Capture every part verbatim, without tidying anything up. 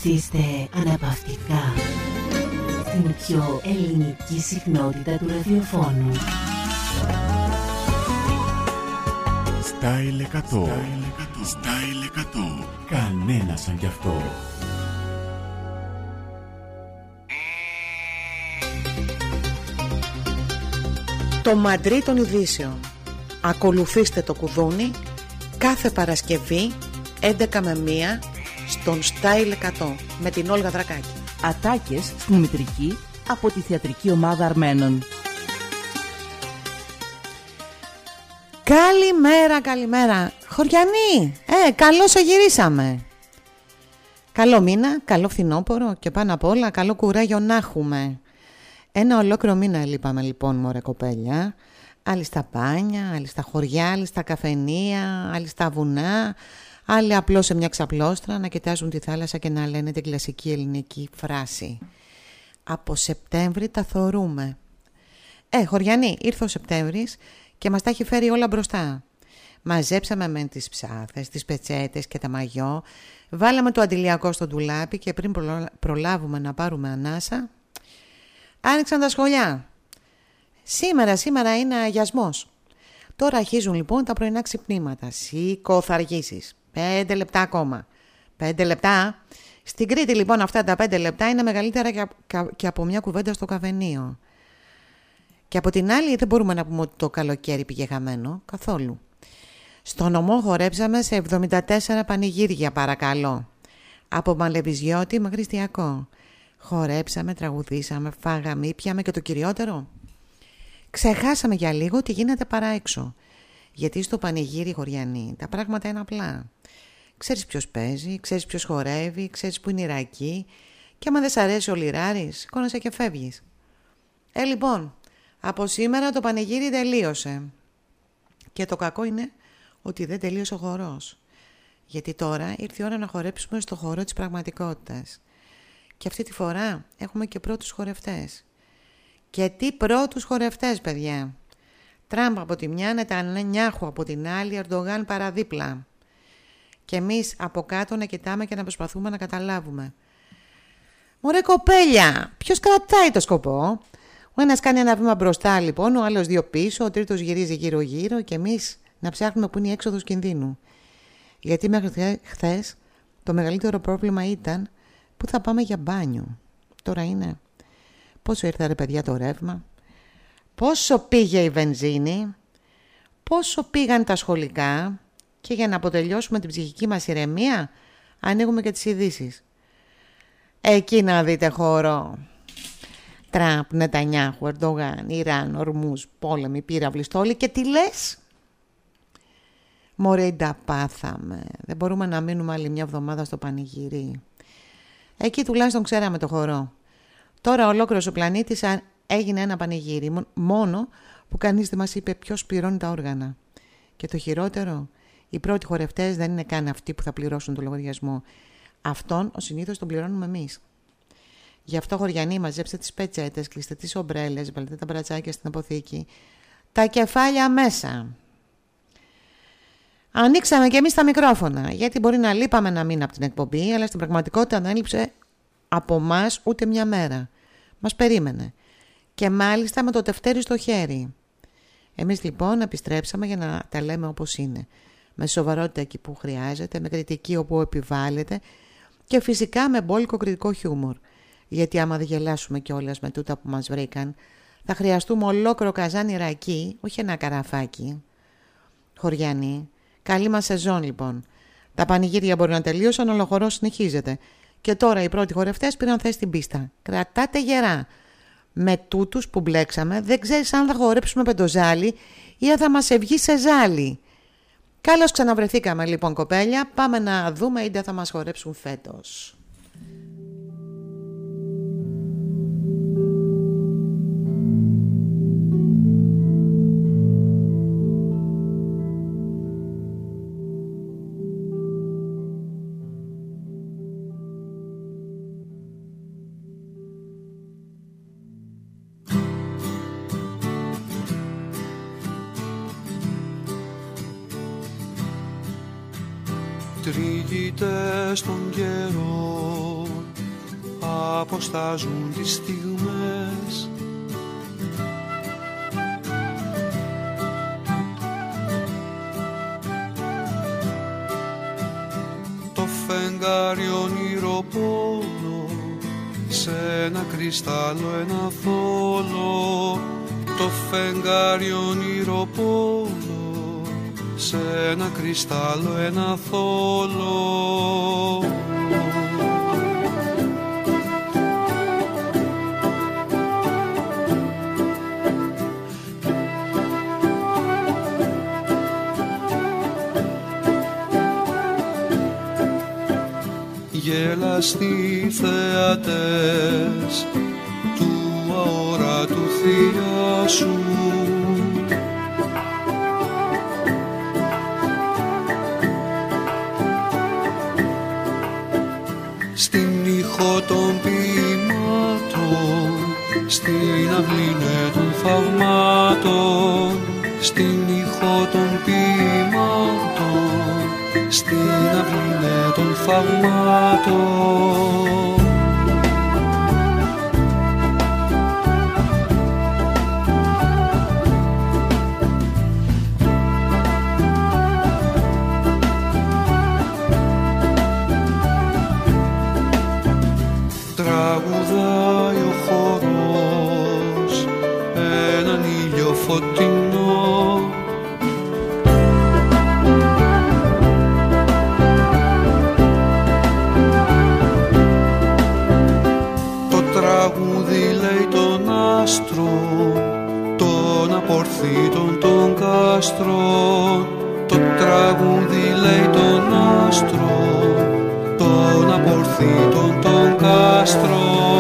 Συντονιστήστε αναπαυτικά στην πιο ελληνική συχνότητα του ραδιοφώνου. Style εκατό. Style εκατό. Κανένα σαν κι αυτό. Το μαντρί των ειδήσεων. Ακολουθήστε το κουδούνι κάθε Παρασκευή έντεκα με μία στον Style εκατό με την Όλγα Δρακάκη. Ατάκες στην Μητρική από τη θεατρική ομάδα Αρμένων. Καλημέρα, καλημέρα. Χωριανοί, ε, καλώς γυρίσαμε. Καλό μήνα, καλό φθινόπωρο και πάνω απ' όλα καλό κουράγιο να έχουμε. Ένα ολόκληρο μήνα λείπαμε λοιπόν, μωρέ κοπέλια. Άλλοι στα μπάνια, άλλοι στα χωριά, άλλοι στα καφενεία, άλλοι στα βουνά, άλλοι απλώς σε μια ξαπλώστρα να κοιτάζουν τη θάλασσα και να λένε την κλασική ελληνική φράση. Από Σεπτέμβρη τα θωρούμε. Ε, χωριανοί, ήρθε ο Σεπτέμβρης και μας τα έχει φέρει όλα μπροστά. Μαζέψαμε με τις ψάθες, τις πετσέτες και τα μαγιό, βάλαμε το αντιλιακό στο ντουλάπι και πριν προλάβουμε να πάρουμε ανάσα, άνοιξαν τα σχολιά. Σήμερα, σήμερα είναι αγιασμός. Τώρα αρχίζουν λοιπόν τα πρωινά ξυπνήματα. Σήκω, θα αργήσεις. Πέντε λεπτά ακόμα. Πέντε λεπτά. Στην Κρήτη λοιπόν αυτά τα πέντε λεπτά είναι μεγαλύτερα και από μια κουβέντα στο καφενείο. Και από την άλλη δεν μπορούμε να πούμε ότι το καλοκαίρι πήγε χαμένο. Καθόλου. Στο νομό χορέψαμε σε εβδομήντα τέσσερα πανηγύρια, παρακαλώ. Από Μαλεβιζιώτη με Χριστιακό. Χορέψαμε, τραγουδήσαμε, φάγαμε, ήπιαμε και το κυριότερο. Ξεχάσαμε για λίγο τι γίνεται παρά έξω. Γιατί στο πανηγύρι, χωριανή, τα πράγματα είναι απλά. Ξέρεις ποιος παίζει, ξέρεις ποιος χορεύει, ξέρεις που είναι η ρακή. Και άμα δεν σ' αρέσει ο λιράρης, σηκώνεσαι και φεύγεις. Ε, λοιπόν, από σήμερα το πανηγύρι τελείωσε. Και το κακό είναι ότι δεν τελείωσε ο χορός. Γιατί τώρα ήρθε η ώρα να χορέψουμε στο χορό της πραγματικότητας. Και αυτή τη φορά έχουμε και πρώτους χορευτές. Και τι πρώτους χορευτές, παιδιά. Τραμπ από τη μια, Νετανιάχου από την άλλη, Ερντογάν παραδίπλα. Και εμείς από κάτω να κοιτάμε και να προσπαθούμε να καταλάβουμε. Μωρέ κοπέλια, ποιος κρατάει το σκοπό? Ο ένας κάνει ένα βήμα μπροστά λοιπόν, ο άλλος δύο πίσω, ο τρίτος γυρίζει γύρω γύρω και εμείς να ψάχνουμε που είναι η έξοδος κινδύνου. Γιατί μέχρι χθες το μεγαλύτερο πρόβλημα ήταν που θα πάμε για μπάνιο. Τώρα είναι πόσο ήρθε ρε παιδιά το ρεύμα, πόσο πήγε η βενζίνη, πόσο πήγαν τα σχολικά και για να αποτελειώσουμε την ψυχική μας ηρεμία ανοίγουμε και τις ειδήσεις. Εκεί να δείτε χώρο. Τραμπ, Νετανιάχου, Ερντογάν, Ιράν, Ορμούς, πόλεμοι, πύραυλοι, στόλοι και τι λες? Μωρέ τα πάθαμε. Δεν μπορούμε να μείνουμε άλλη μια εβδομάδα στο πανηγύρι. Εκεί τουλάχιστον ξέραμε το χορό. Τώρα ολόκληρος ο πλανήτης έγινε ένα πανηγύρι, μόνο που κανείς δεν μας είπε ποιος πληρώνει τα όργανα. Και το χειρότερο, οι πρώτοι χορευτές δεν είναι καν αυτοί που θα πληρώσουν το λογαριασμό. Αυτόν ο συνήθως τον πληρώνουμε εμείς. Γι' αυτό, χωριανοί, μαζέψτε τις πετσέτες, κλείστε τις ομπρέλες, βάλτε τα μπρατσάκια στην αποθήκη, τα κεφάλια μέσα. Ανοίξαμε και εμείς τα μικρόφωνα, γιατί μπορεί να λείπαμε ένα μήνα από την εκπομπή, αλλά στην πραγματικότητα δεν έλειψε από μας ούτε μια μέρα. Μας περίμενε. Και μάλιστα με το τευτέρι στο χέρι. Εμείς λοιπόν επιστρέψαμε για να τα λέμε όπως είναι. Με σοβαρότητα εκεί που χρειάζεται, με κριτική όπου επιβάλλεται και φυσικά με μπόλικο κριτικό χιούμορ. Γιατί άμα δεν γελάσουμε κιόλας με τούτα που μας βρήκαν, θα χρειαστούμε ολόκληρο καζάνι ρακί, όχι ένα καραφάκι. Χωριανοί, καλή μας σεζόν λοιπόν. Τα πανηγύρια μπορεί να τελείωσαν, αλλά ο χορός συνεχίζεται. Και τώρα οι πρώτοι χορευτές πήραν θέση στην πίστα. Κρατάτε γερά. Με τούτους που μπλέξαμε, δεν ξέρεις αν θα χορέψουμε πεντοζάλι ή αν θα μας ευγεί σε ζάλι. Καλώς ξαναβρεθήκαμε λοιπόν κοπέλια. Πάμε να δούμε είτε θα μας χορέψουν φέτος. Τριγητές των καιρών αποστάζουν τις στιγμές. Το φεγγάρι όνειρο πόλο, σε ένα κρυστάλλο ένα θόλο. Το φεγγάρι όνειρο πόλο, σε ένα κρυστάλλο ένα θόλο. Γελαστοί θεατές του αόρατου θειάσου, στην ήχο των ποιημάτων, στην αυλήνε των θαυμάτων, στην ήχο των ποιημάτων, στην αυλήνε των θαυμάτων. Τραγουδάει ο χορός έναν ήλιο φωτεινό, το τραγούδι λέει τον άστρο, τον απορθήτων των κάστρων. Το τραγούδι λέει τον άστρο, τον απορθήτων των κάστρων.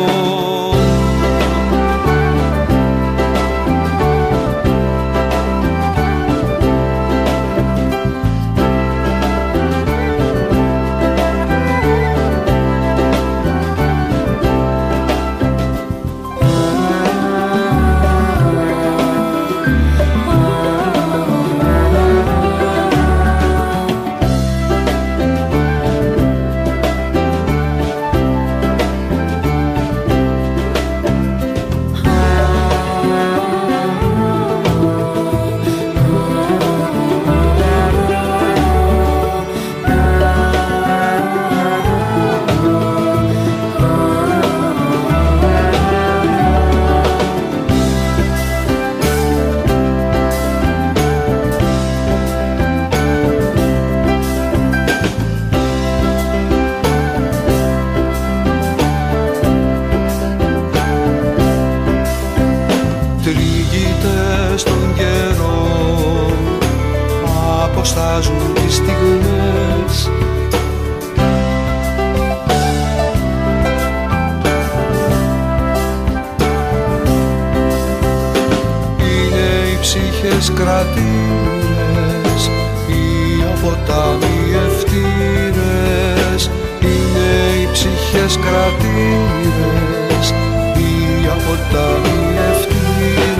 Αποστάζουν τις στιγμές. Είναι οι ψυχές κρατήρες, οι αποταμιευτήρες. Είναι οι ψυχές κρατήρες, οι αποταμιευτήρες.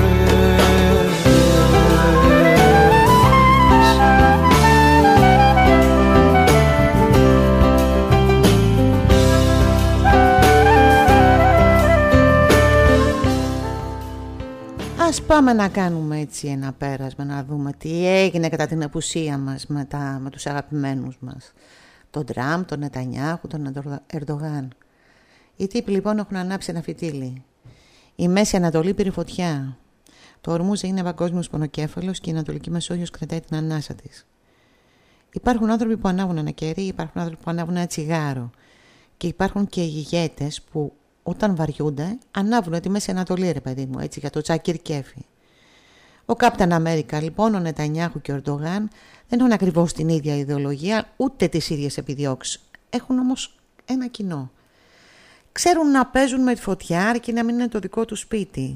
Ας πάμε να κάνουμε έτσι ένα πέρασμα, να δούμε τι έγινε κατά την απουσία μας με, τα, με τους αγαπημένους μας. Τον Τραμπ, τον Νετανιάχου, τον Ερντογάν. Οι τύποι λοιπόν έχουν ανάψει ένα φυτίλι. Η Μέση Ανατολή πήρε φωτιά. Το Ορμούζ είναι παγκόσμιος πονοκέφαλος και η Ανατολική Μεσόγειος κρατάει την ανάσα της. Υπάρχουν άνθρωποι που ανάβουν ένα κερί, υπάρχουν άνθρωποι που ανάβουν ένα τσιγάρο. Και υπάρχουν και ηγέτες που όταν βαριούνται, ανάβουν τη Μέση Ανατολή, ρε παιδί μου, έτσι, για το Τσάκιρ Κέφι. Ο Κάπταν Αμέρικα, λοιπόν, ο Νετανιάχου και ο Ερντογάν δεν έχουν ακριβώς την ίδια ιδεολογία, ούτε τις ίδιες επιδιώξεις. Έχουν όμως ένα κοινό. Ξέρουν να παίζουν με τη φωτιά, αρκεί να μην είναι το δικό του σπίτι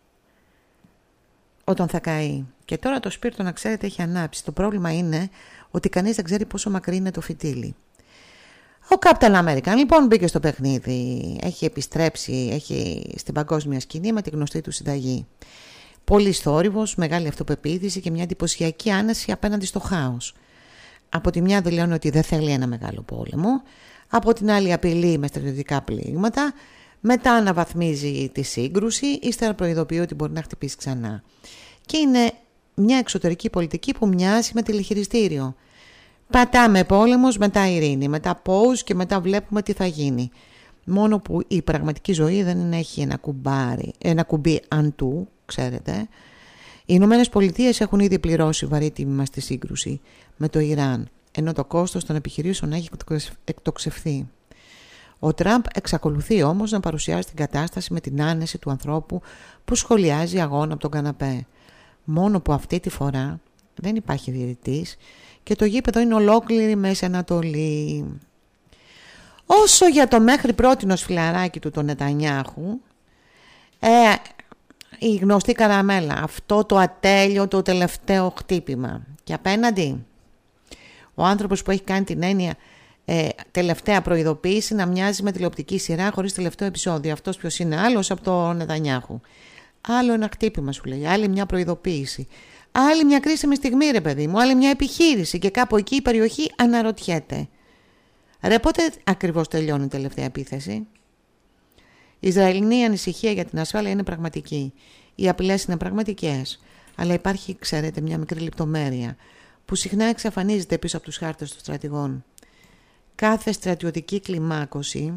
όταν θα καεί. Και τώρα το σπίρτο, να ξέρετε, έχει ανάψει. Το πρόβλημα είναι ότι κανείς δεν ξέρει πόσο μακρύ είναι το φυτίλι. Ο Κάπταν Αμέρικα λοιπόν μπήκε στο παιχνίδι, έχει επιστρέψει, έχει στην παγκόσμια σκηνή με τη γνωστή του συνταγή. Πολύς θόρυβος, μεγάλη αυτοπεποίθηση και μια εντυπωσιακή άνεση απέναντι στο χάος. Από τη μια δηλώνει ότι δεν θέλει ένα μεγάλο πόλεμο, από την άλλη απειλεί με στρατιωτικά πλήγματα, Μετά αναβαθμίζει τη σύγκρουση, ύστερα προειδοποιεί ότι μπορεί να χτυπήσει ξανά. Και είναι μια εξωτερική πολιτική που μοιάζει με τηλεχειριστήριο. Πατάμε πόλεμος, μετά ειρήνη, μετά pause και μετά βλέπουμε τι θα γίνει. Μόνο που η πραγματική ζωή δεν έχει ένα, κουμπάρι, ένα κουμπί αντού, ξέρετε. Οι Ηνωμένες Πολιτείες έχουν ήδη πληρώσει βαρύ τίμημα στη σύγκρουση με το Ιράν, ενώ το κόστος των επιχειρήσεων έχει εκτοξευθεί. Ο Τραμπ εξακολουθεί όμως να παρουσιάζει την κατάσταση με την άνεση του ανθρώπου που σχολιάζει αγώνα από τον καναπέ. Μόνο που αυτή τη φορά δεν υπάρχει διαιτητής και το γήπεδο είναι ολόκληρη Μέση Ανατολή. Όσο για το μέχρι πρότινος φιλαράκι του τον Νετανιάχου, ε, η γνωστή καραμέλα, αυτό το ατέλειο, το τελευταίο χτύπημα. Και απέναντι ο άνθρωπος που έχει κάνει την έννοια ε, τελευταία προειδοποίηση να μοιάζει με τηλεοπτική σειρά χωρίς τελευταίο επεισόδιο. Αυτός ποιος είναι? Άλλος από τον Νετανιάχου. Άλλο ένα χτύπημα σου λέει, άλλη μια προειδοποίηση. Άλλη μια κρίσιμη στιγμή ρε παιδί μου, άλλη μια επιχείρηση και κάπου εκεί η περιοχή αναρωτιέται. Ρε πότε ακριβώς τελειώνει η τελευταία επίθεση? Η Ισραηλινή ανησυχία για την ασφάλεια είναι πραγματική. Οι απειλές είναι πραγματικές. Αλλά υπάρχει, ξέρετε, μια μικρή λεπτομέρεια που συχνά εξαφανίζεται πίσω από τους χάρτες των στρατηγών. Κάθε στρατιωτική κλιμάκωση,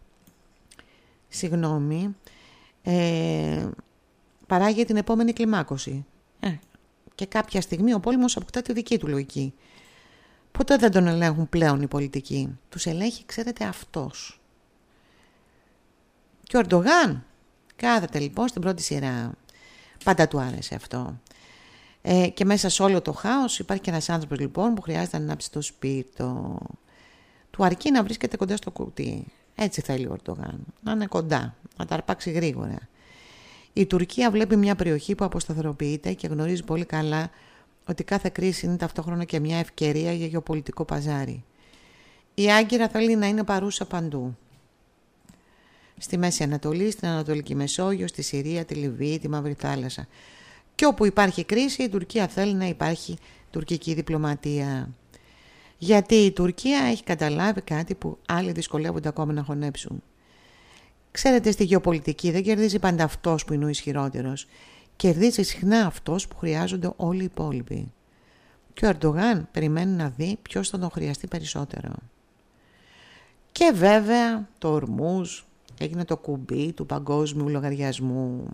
συγγνώμη, ε, παράγει την επόμενη κλιμάκωση. Ε, και κάποια στιγμή ο πόλεμος αποκτά τη δική του λογική. Ποτέ δεν τον ελέγχουν πλέον οι πολιτικοί. Τους ελέγχει, ξέρετε, αυτός. Και ο Ερντογάν κάθεται λοιπόν στην πρώτη σειρά. Πάντα του άρεσε αυτό. Ε, και μέσα σε όλο το χάος υπάρχει και ένας άνθρωπος λοιπόν που χρειάζεται να ανάψει το σπίρτο. Του αρκεί να βρίσκεται κοντά στο κουτί. Έτσι θέλει ο Ερντογάν. Να είναι κοντά, να τα αρπάξει γρήγορα. Η Τουρκία βλέπει μια περιοχή που αποσταθεροποιείται και γνωρίζει πολύ καλά ότι κάθε κρίση είναι ταυτόχρονα και μια ευκαιρία για γεωπολιτικό παζάρι. Η Άγκυρα θέλει να είναι παρούσα παντού. Στη Μέση Ανατολή, στην Ανατολική Μεσόγειο, στη Συρία, τη Λιβύη, τη Μαύρη Θάλασσα. Και όπου υπάρχει κρίση, η Τουρκία θέλει να υπάρχει τουρκική διπλωματία. Γιατί η Τουρκία έχει καταλάβει κάτι που άλλοι δυσκολεύονται ακόμα να χωνέψουν. Ξέρετε, στη γεωπολιτική δεν κερδίζει πάντα αυτός που είναι ο ισχυρότερος. Κερδίζει συχνά αυτός που χρειάζονται όλοι οι υπόλοιποι. Και ο Ερντογάν περιμένει να δει ποιος θα τον χρειαστεί περισσότερο. Και βέβαια το Ορμούζ έγινε το κουμπί του παγκόσμιου λογαριασμού.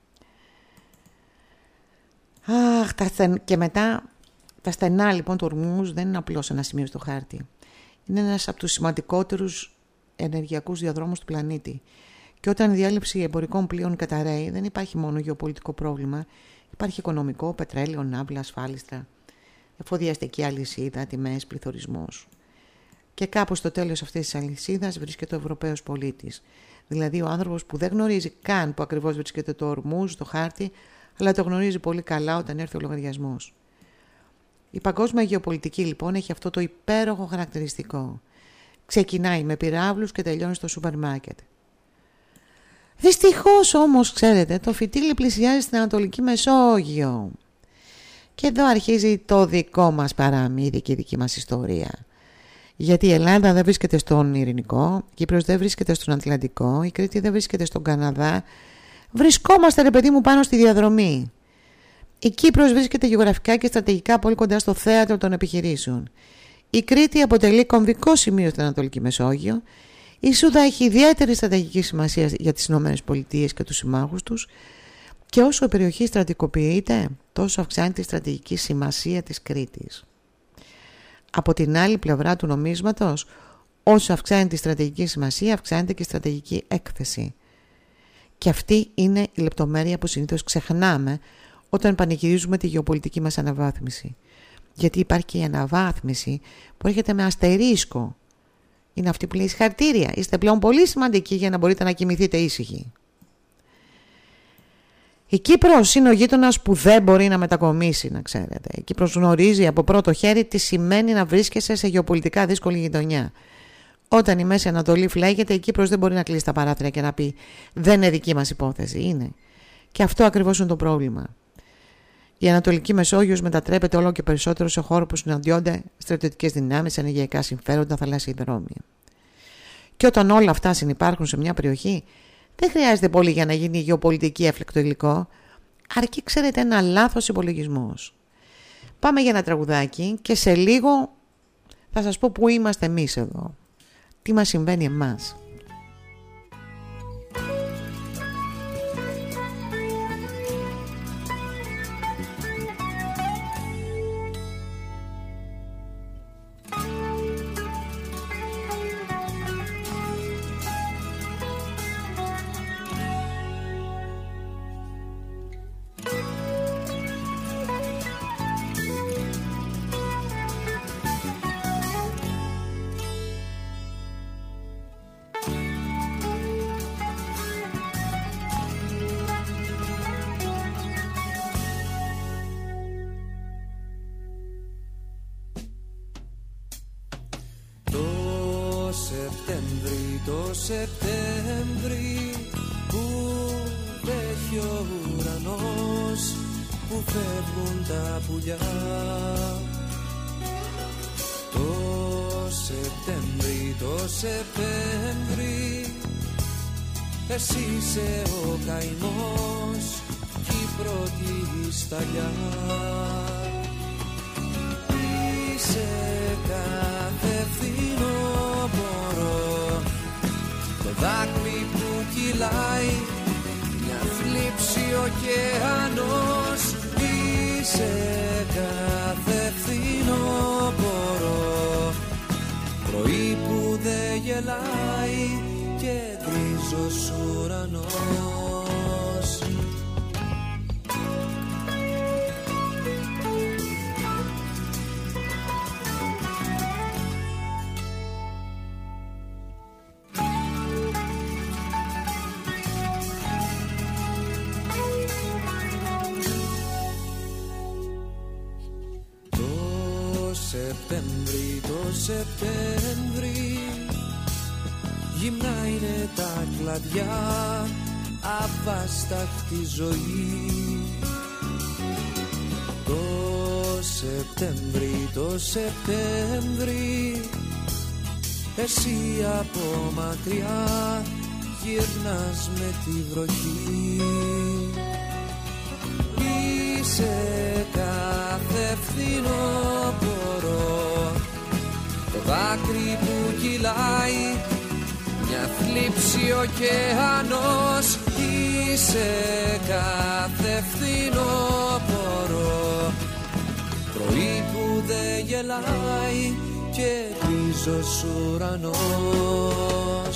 Αχ, τα στεν... και μετά τα στενά λοιπόν του Ορμούζ δεν είναι απλώς ένα σημείο στο χάρτη. Είναι ένας από τους σημαντικότερους ενεργειακούς διαδρόμους του πλανήτη. Και όταν η διάλειψη εμπορικών πλοίων καταραίει, δεν υπάρχει μόνο γεωπολιτικό πρόβλημα. Υπάρχει οικονομικό, πετρέλαιο, ναύλα, ασφάλιστρα, εφοδιαστική αλυσίδα, τιμές, πληθωρισμός. Και κάπου στο τέλος αυτής της αλυσίδας βρίσκεται ο Ευρωπαίος πολίτης. Δηλαδή ο άνθρωπος που δεν γνωρίζει καν που ακριβώς βρίσκεται το Ορμούζ, το χάρτη, αλλά το γνωρίζει πολύ καλά όταν έρθει ο λογαριασμός. Η παγκόσμια γεωπολιτική λοιπόν έχει αυτό το υπέροχο χαρακτηριστικό. Ξεκινάει με πυράβλους και τελειώνει στο σούπερ μάρκετ. Δυστυχώς όμως, ξέρετε, το φυτίλι πλησιάζει στην Ανατολική Μεσόγειο. Και εδώ αρχίζει το δικό μας παραμύθι και η δική μας ιστορία. Γιατί η Ελλάδα δεν βρίσκεται στον Ειρηνικό, η Κύπρος δεν βρίσκεται στον Ατλαντικό, η Κρήτη δεν βρίσκεται στον Καναδά. Βρισκόμαστε, ρε παιδί μου, πάνω στη διαδρομή. Η Κύπρος βρίσκεται γεωγραφικά και στρατηγικά πολύ κοντά στο θέατρο των επιχειρήσεων. Η Κρήτη αποτελεί κομβικό σημείο στην Ανατολική Μεσόγειο. Η Σούδα έχει ιδιαίτερη στρατηγική σημασία για τις ΗΠΑ και τους συμμάχους τους. Και όσο η περιοχή στρατικοποιείται, τόσο αυξάνεται η στρατηγική σημασία της Κρήτης. Από την άλλη πλευρά του νομίσματος, όσο αυξάνεται η στρατηγική σημασία, αυξάνεται και η στρατηγική έκθεση. Και αυτή είναι η λεπτομέρεια που συνήθως ξεχνάμε όταν πανηγυρίζουμε τη γεωπολιτική μας αναβάθμιση. Γιατί υπάρχει και η αναβάθμιση που έρχεται με αστερίσκο. Είναι αυτή που λέει συγχαρητήρια. Είστε πλέον πολύ σημαντικοί για να μπορείτε να κοιμηθείτε ήσυχοι. Η Κύπρος είναι ο γείτονας που δεν μπορεί να μετακομίσει, να ξέρετε. Η Κύπρος γνωρίζει από πρώτο χέρι τι σημαίνει να βρίσκεσαι σε γεωπολιτικά δύσκολη γειτονιά. Όταν η Μέση Ανατολή φλέγεται, η Κύπρος δεν μπορεί να κλείσει τα παράθυρα και να πει δεν είναι δική μας υπόθεση. Είναι. Και αυτό ακριβώς είναι το πρόβλημα. Η Ανατολική Μεσόγειος μετατρέπεται όλο και περισσότερο σε χώρο που συναντιόνται στρατιωτικές δυνάμεις, ενεργειακά συμφέροντα, θαλάσσιοι δρόμοι. Και όταν όλα αυτά συνυπάρχουν σε μια περιοχή, Δεν χρειάζεται πολύ για να γίνει η γεωπολιτική έφλεκτο υλικό. Αρκεί, ξέρετε, ένα λάθος υπολογισμός. Πάμε για ένα τραγουδάκι και σε λίγο θα σας πω πού είμαστε εμείς εδώ. Τι μας συμβαίνει εμάς. Σεπτέμβρη που βρέχει ο ουρανός, που φεύγουν τα πουλιά. Το Σεπτέμβρη, το Σεπτέμβρη, εσύ είσαι ο καημός κι η πρώτη σταλιά. Είσαι κάθε φθινόπωρο, το δάκρυ που κυλάει, μια θλίψη ωκεανός. Είσαι κάθε φθινόπωρο, πρωί που δεν γελάει και γκρίζος ουρανός. Σεπτέμβρη, το Σεπτέμβρη, γυμνά είναι τα κλαδιά, αβάσταχτη ζωή. Το Σεπτέμβρη, το Σεπτέμβρη, εσύ από μακριά γυρνάς με τη βροχή. Είσαι κάθε φθινόπωρο, το δάκρυ που κυλάει, μια θλίψη ωκεανός. Είσαι κάθε φθινόπωρο, πρωί που δεν γελάει και γκρίζος ουρανός.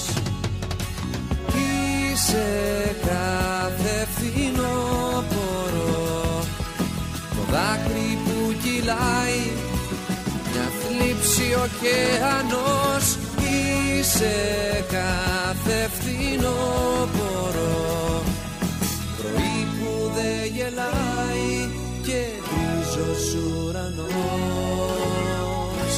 Είσαι κάθε φθινόπωρο, το δάκρυ που κυλάει, μια θλίψη ωκεανός. Είσαι κάθε φθινόπωρο, πρωί που δεν γελάει και γκρίζος ουρανός.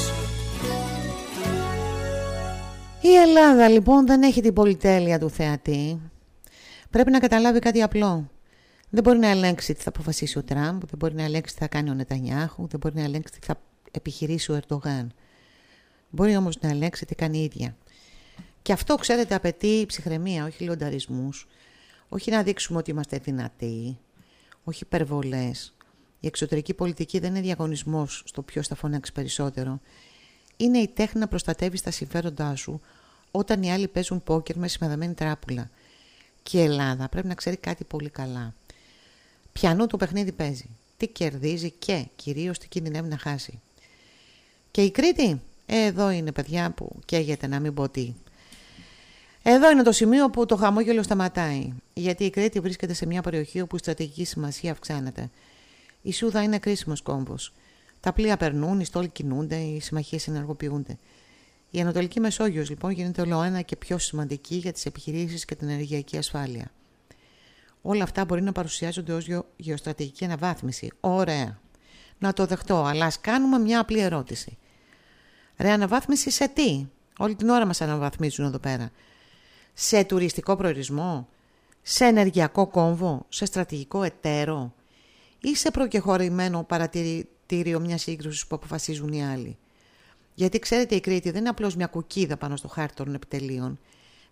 Η Ελλάδα λοιπόν δεν έχει την πολυτέλεια του θεατή. Πρέπει να καταλάβει κάτι απλό. Δεν μπορεί να ελέγξει τι θα αποφασίσει ο Τραμπ, δεν μπορεί να ελέγξει τι θα κάνει ο Νετανιάχου, δεν μπορεί να ελέγξει τι θα επιχειρήσει ο Ερντογάν. Μπορεί όμως να ελέγξει τι κάνει η ίδια. Και αυτό, ξέρετε, απαιτεί ψυχραιμία, όχι λιονταρισμούς, όχι να δείξουμε ότι είμαστε δυνατοί, όχι υπερβολές. Η εξωτερική πολιτική δεν είναι διαγωνισμός στο ποιος θα φωνάξει περισσότερο. Είναι η τέχνη να προστατεύεις τα συμφέροντά σου όταν οι άλλοι παίζουν πόκερ με σημαδεμένη τράπουλα. Και η Ελλάδα πρέπει να ξέρει κάτι πολύ καλά. Ποιανού το παιχνίδι παίζει, τι κερδίζει και κυρίως τι κινδυνεύει να χάσει. Και η Κρήτη, εδώ είναι παιδιά που καίγεται να μην πω τι. Εδώ είναι το σημείο που το χαμόγελο σταματάει, γιατί η Κρήτη βρίσκεται σε μια περιοχή όπου η στρατηγική σημασία αυξάνεται. Η Σούδα είναι κρίσιμος κόμβος. Τα πλοία περνούν, οι στόλοι κινούνται, οι συμμαχίες ενεργοποιούνται. Η Ανατολική Μεσόγειος λοιπόν γίνεται όλο ένα και πιο σημαντική για τις επιχειρήσεις και την ενεργειακή ασφάλεια. Όλα αυτά μπορεί να παρουσιάζονται ως γεω... γεωστρατηγική αναβάθμιση. Ωραία. Να το δεχτώ, αλλά ας κάνουμε μια απλή ερώτηση. Ρε, αναβάθμιση σε τι? Όλη την ώρα μας αναβαθμίζουν εδώ πέρα. Σε τουριστικό προορισμό, σε ενεργειακό κόμβο, σε στρατηγικό εταίρο ή σε προκεχωρημένο παρατηρητήριο μιας σύγκρουσης που αποφασίζουν οι άλλοι? Γιατί ξέρετε, η Κρήτη δεν είναι απλώς μια κουκίδα πάνω στο χάρτη των επιτελείων.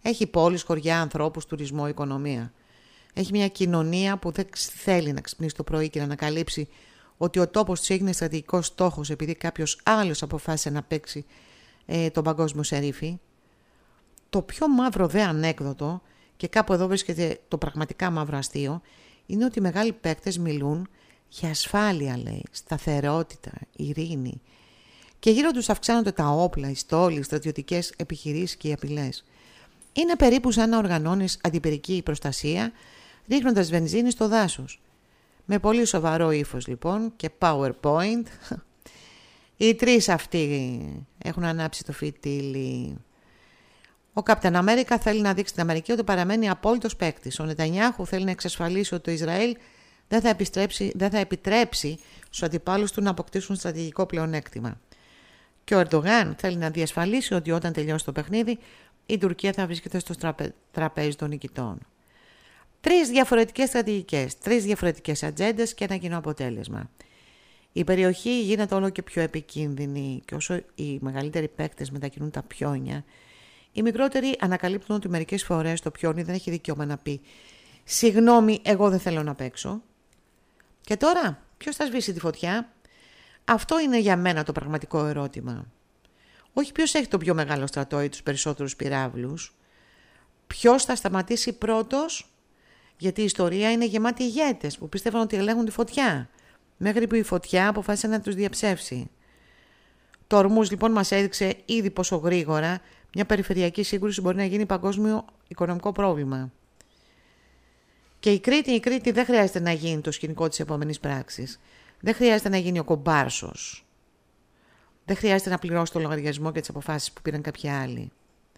Έχει πόλεις, χωριά, ανθρώπους, τουρισμό, οικονομία. Έχει μια κοινωνία που δεν θέλει να ξυπνήσει το πρωί και να ανακαλύψει ότι ο τόπος της έγινε στρατηγικός στόχος επειδή κάποιος άλλος αποφάσισε να παίξει ε, τον παγκόσμιο σερίφη. Το πιο μαύρο δε ανέκδοτο, και κάπου εδώ βρίσκεται το πραγματικά μαύρο αστείο, είναι ότι οι μεγάλοι παίκτες μιλούν για ασφάλεια, λέει, σταθερότητα, ειρήνη. Και γύρω τους αυξάνονται τα όπλα, οι στόλοι, οι στρατιωτικές επιχειρήσεις και οι απειλές. Είναι περίπου σαν να οργανώνεις αντιπυρική προστασία, ρίχνοντας βενζίνη στο δάσος. Με πολύ σοβαρό ύφος λοιπόν και PowerPoint, οι τρεις αυτοί έχουν ανάψει το φιτίλι. Ο Κάπτεν Αμέρικα θέλει να δείξει στην Αμερική ότι παραμένει απόλυτος παίκτης. Ο Νετανιάχου θέλει να εξασφαλίσει ότι το Ισραήλ δεν θα, δεν θα επιτρέψει στους αντιπάλους του να αποκτήσουν στρατηγικό πλεονέκτημα. Και ο Ερντογάν θέλει να διασφαλίσει ότι όταν τελειώσει το παιχνίδι, η Τουρκία θα βρίσκεται στο τραπε... τραπέζι των νικητών. Τρεις διαφορετικές στρατηγικές, τρεις διαφορετικές ατζέντες και ένα κοινό αποτέλεσμα. Η περιοχή γίνεται όλο και πιο επικίνδυνη και όσο οι μεγαλύτεροι παίκτες μετακινούν τα πιόνια, οι μικρότεροι ανακαλύπτουν ότι μερικές φορές το πιόνι δεν έχει δικαίωμα να πει «Συγγνώμη, εγώ δεν θέλω να παίξω». Και τώρα, ποιος θα σβήσει τη φωτιά? Αυτό είναι για μένα το πραγματικό ερώτημα. Όχι ποιος έχει το πιο μεγάλο στρατό ή τους περισσότερους πυράβλους. Ποιος θα σταματήσει πρώτος, γιατί η ιστορία είναι γεμάτη ηγέτες που πίστευαν ότι ελέγχουν τη φωτιά, μέχρι που η φωτιά αποφάσισε να τους διαψεύσει. Το Ορμούζ λοιπόν μας έδειξε ήδη πόσο γρήγορα μια περιφερειακή σύγκρουση μπορεί να γίνει παγκόσμιο οικονομικό πρόβλημα. Και η Κρήτη, η Κρήτη δεν χρειάζεται να γίνει το σκηνικό της επόμενης πράξης. Δεν χρειάζεται να γίνει ο κομπάρσος. Δεν χρειάζεται να πληρώσει το λογαριασμό και τις αποφάσεις που πήραν κάποιοι άλλοι.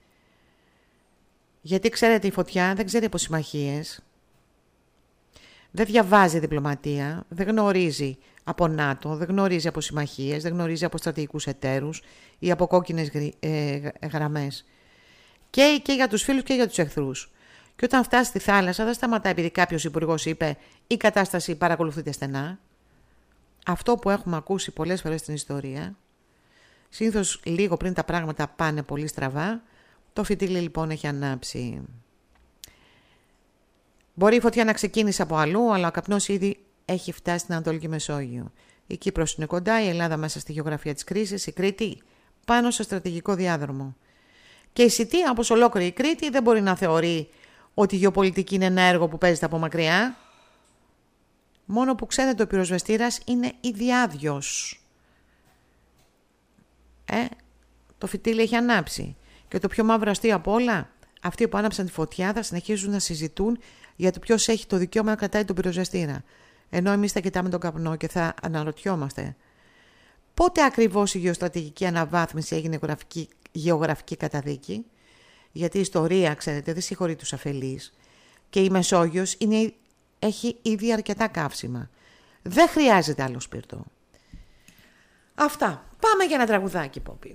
Γιατί ξέρετε, η φωτιά δεν ξέρει από συμμαχίες, δεν διαβάζει διπλωματία, δεν γνωρίζει από ΝΑΤΟ, δεν γνωρίζει από συμμαχίες, δεν γνωρίζει από στρατηγικούς εταίρους ή από κόκκινες ε, γραμμές. Και, και για τους φίλους και για τους εχθρούς. Και όταν φτάσει στη θάλασσα δεν σταματάει επειδή κάποιος υπουργός είπε η κατάσταση παρακολουθείται στενά. Αυτό που έχουμε ακούσει πολλές φορές στην ιστορία, συνήθως λίγο πριν τα πράγματα πάνε πολύ στραβά, το φιτίλι λοιπόν έχει ανάψει. Μπορεί η φωτιά να ξεκίνησε από αλλού, αλλά ο καπνός ήδη έχει φτάσει στην Ανατολική Μεσόγειο. Η Κύπρος είναι κοντά, η Ελλάδα μέσα στη γεωγραφία της κρίσης, η Κρήτη πάνω στο στρατηγικό διάδρομο. Και η Σιτία, όπως ολόκληρη η Κρήτη, δεν μπορεί να θεωρεί ότι η γεωπολιτική είναι ένα έργο που παίζεται από μακριά. Μόνο που ξέρετε, ο πυροσβεστήρας είναι ιδιάδιος. Ε, το φιτίλι έχει ανάψει. Και το πιο μαύρο αστείο από όλα, αυτοί που άναψαν τη φωτιά θα συνεχίζουν να συζητούν για το ποιος έχει το δικαίωμα να κρατάει τον πυροσβεστήρα. Ενώ εμείς θα κοιτάμε τον καπνό και θα αναρωτιόμαστε. Πότε ακριβώς η γεωστρατηγική αναβάθμιση έγινε γεωγραφική, γεωγραφική καταδίκη? Γιατί η ιστορία, ξέρετε, δεν συγχωρεί τους αφελείς. Και η Μεσόγειος είναι, έχει ήδη αρκετά καύσιμα. Δεν χρειάζεται άλλο σπίρτο. Αυτά. Πάμε για ένα τραγουδάκι, Πόπι.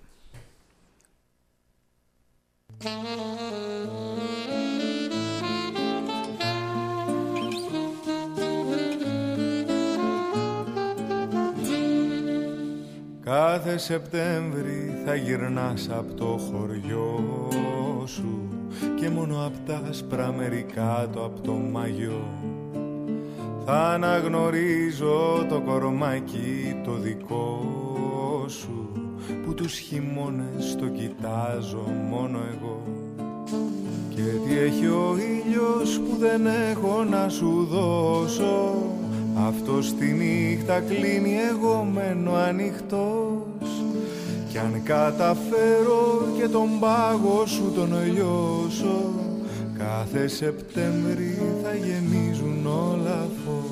Κάθε Σεπτέμβρη θα γυρνάς από το χωριό σου και μόνο απ' τα άσπρα μερικά το απ' το μαγιό θα αναγνωρίζω το κορμάκι το δικό σου που τους χειμώνες το κοιτάζω μόνο εγώ. Και τι έχει ο ήλιος που δεν έχω να σου δώσω, αυτός τη νύχτα κλείνει, εγώ μένω ανοιχτός. Κι αν καταφέρω και τον πάγο σου τον λιώσω, κάθε Σεπτέμβρη θα γεμίζουν όλα φως.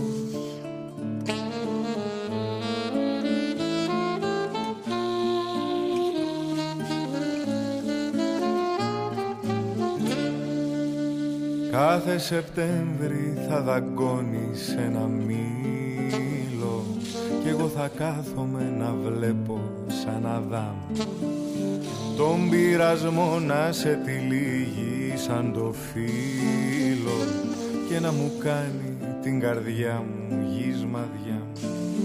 Κάθε Σεπτέμβρη θα δαγκώνεις ένα μήλο κι εγώ θα κάθομαι να βλέπω σαν Αδάμ τον πειρασμό να σε τυλίγει σαν το φύλλο και να μου κάνει την καρδιά μου γης μαδιά.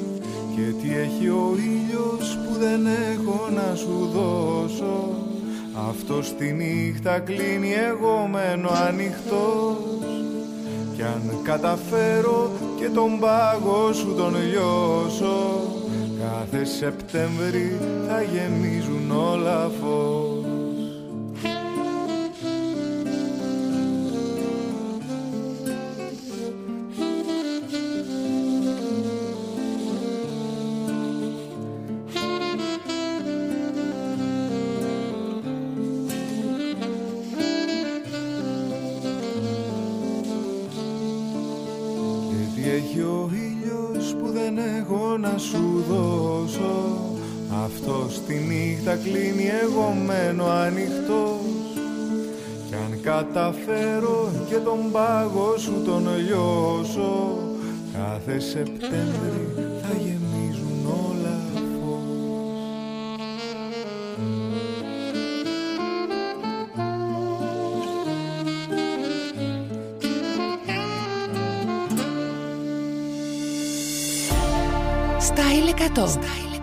Και τι έχει ο ήλιος που δεν έχω να σου δώσω, αυτός τη νύχτα κλείνει, εγώ μένω ανοιχτός. Κι αν καταφέρω και τον πάγο σου τον λιώσω, κάθε Σεπτέμβρη θα γεμίζουν όλα φως. Έχει ο ήλιος που δεν έχω να σου δώσω, αυτός τη νύχτα κλείνει, εγώ μένω ανοιχτός. Κι αν καταφέρω και τον πάγο σου τον λιώσω, κάθε Σεπτέμβρη θα γεμίζουν όλα φως. Style εκατό.